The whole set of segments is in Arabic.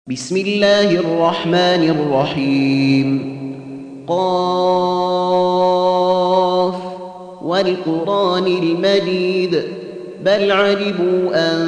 بسم الله الرحمن الرحيم. قاف والقرآن المجيد بل عجبوا أن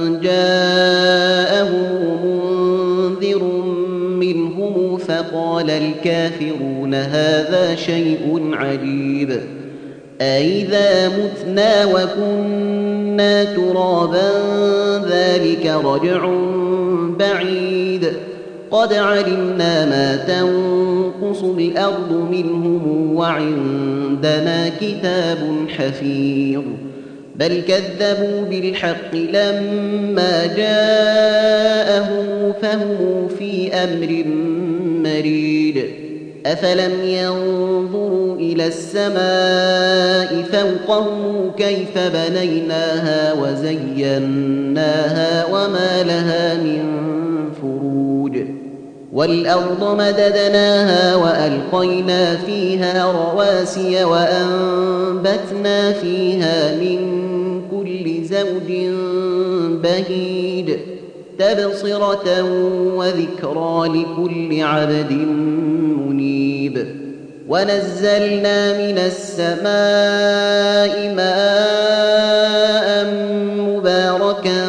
جاءهم منذر منهم فقال الكافرون هذا شيء عجيب أئذا متنا وكنا ترابا ذلك رجع بعيد قد علمنا ما تنقص الأرض منهم وعندنا كتاب حفيظ بل كذبوا بالحق لما جاءهم فهم في أمر مريد أفلم ينظروا إلى السماء فوقهم كيف بنيناها وزيناها وما لها من فروج والأرض مددناها وألقينا فيها رواسي وأنبتنا فيها من كل زوج بهيج تبصرة وذكرى لكل عبد منيب ونزلنا من السماء ماء مباركا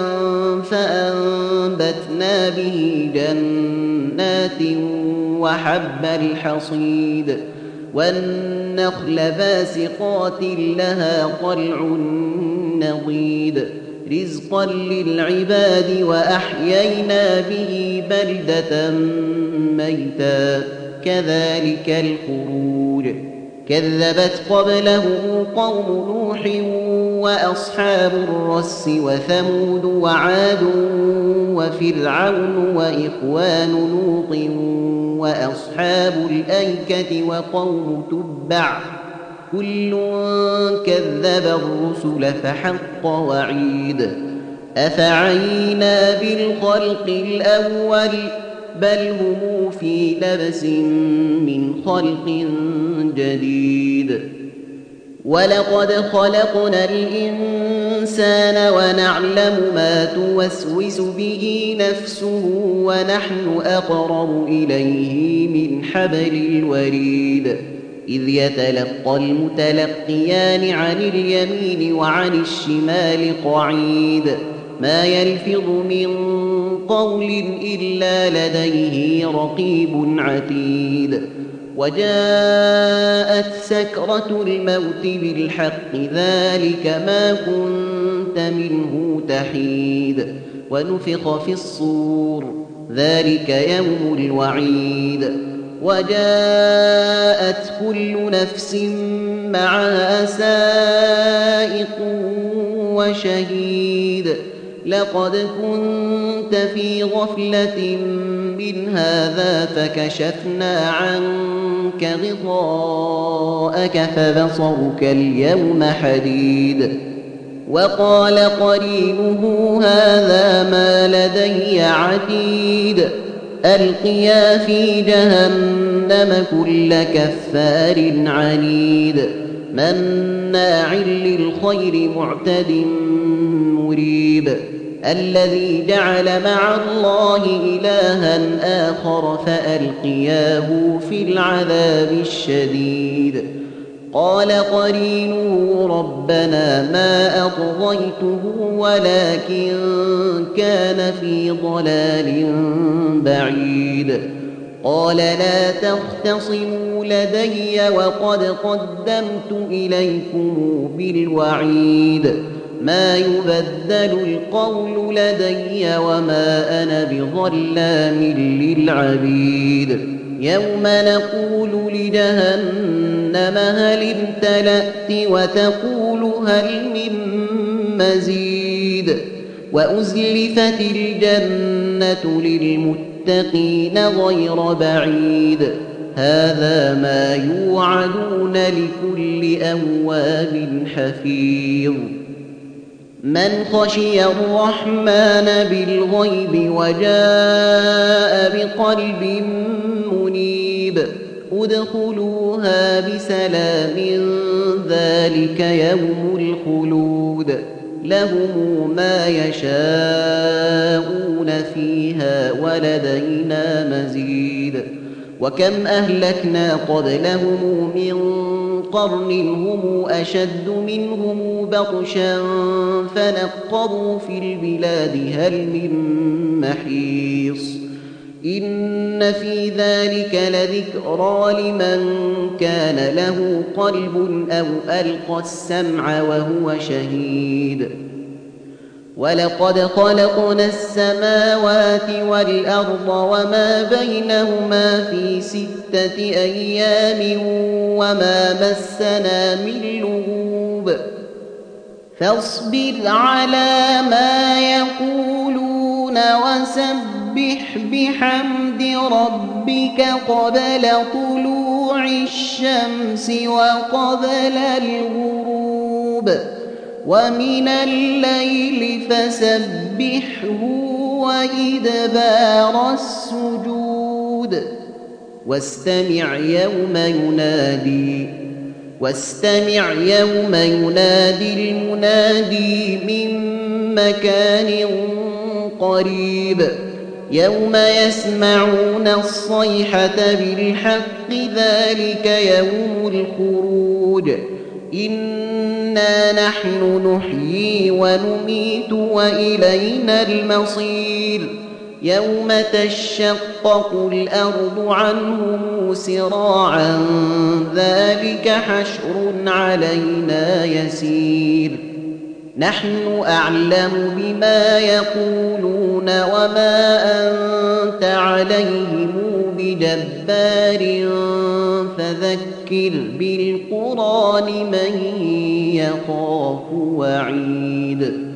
فأنبتنا به جنات وحب الحصيد والنخل باسقات لها طلع نضيد رزقا للعباد وأحيينا به بلدة ميتا كذلك الخروج كذبت قبلهم قوم نوح وأصحاب الرس وثمود وعاد وفرعون وإخوان لوط وأصحاب الأيكة وقوم تبع كل كذب الرسل فحق وعيد أفعينا بالخلق الأول بل هم في لبس من خلق جديد ولقد خلقنا الإنسان ونعلم ما توسوس به نفسه ونحن أقرب إليه من حبل الوريد إذ يتلقى المتلقيان عن اليمين وعن الشمال قعيد ما يلفظ من قول إلا لديه رقيب عتيد وجاءت سكرة الموت بالحق ذلك ما كنت منه تحيد ونفخ في الصور ذلك يوم الوعيد وجاءت كل نفس معها سائق وشهيد لقد كنت في غفلة من هذا فكشفنا عنك غطاءك فبصرك اليوم حديد وقال قرينه هذا ما لدي عتيد ألقيا في جهنم كل كفار عنيد مناع للخير معتد مريب الذي جعل مع الله إلها آخر فألقياه في العذاب الشديد قال قرينه ربنا ما أطغيته ولكن كان في ضلال بعيد قال لا تختصموا لدي وقد قدمت إليكم بالوعيد ما يبدل القول لدي وما أنا بظلام للعبيد يوم نقول لجهنم هل امتلأت وتقول هل من مزيد وأزلفت الجنة للمتقين غير بعيد هذا ما يوعدون لكل أواب حفيظ من خشي الرحمن بالغيب وجاء بقلب منيب ادخلوها بسلام ذلك يوم الخلود لهم ما يشاءون فيها ولدينا مزيد وكم أهلكنا قبلهم من قرن هم أشد منهم بطشا فنقبوا في البلاد هل من محيص إن في ذلك لذكرى لمن كان له قلب أو ألقى السمع وهو شهيد ولقد خلقنا السماوات والأرض وما بينهما في 6 أيام وما مسنا من لغوب فاصبر على ما يقولون وسبح بحمد ربك قبل طلوع الشمس وقبل الغروب ومن الليل فسبحه وإدبار السجود واستمع يوم ينادي المنادي من مكان قريب يوم يسمعون الصيحة بالحق ذلك يوم الخروج إنا نحن نحيي ونميت وإلينا المصير يوم تشقق الأرض عنهم سراعا ذلك حشر علينا يسير نحن أعلم بما يقولون وما أنت عليهم بجبار فذكر بالقرآن من يخاف وعيد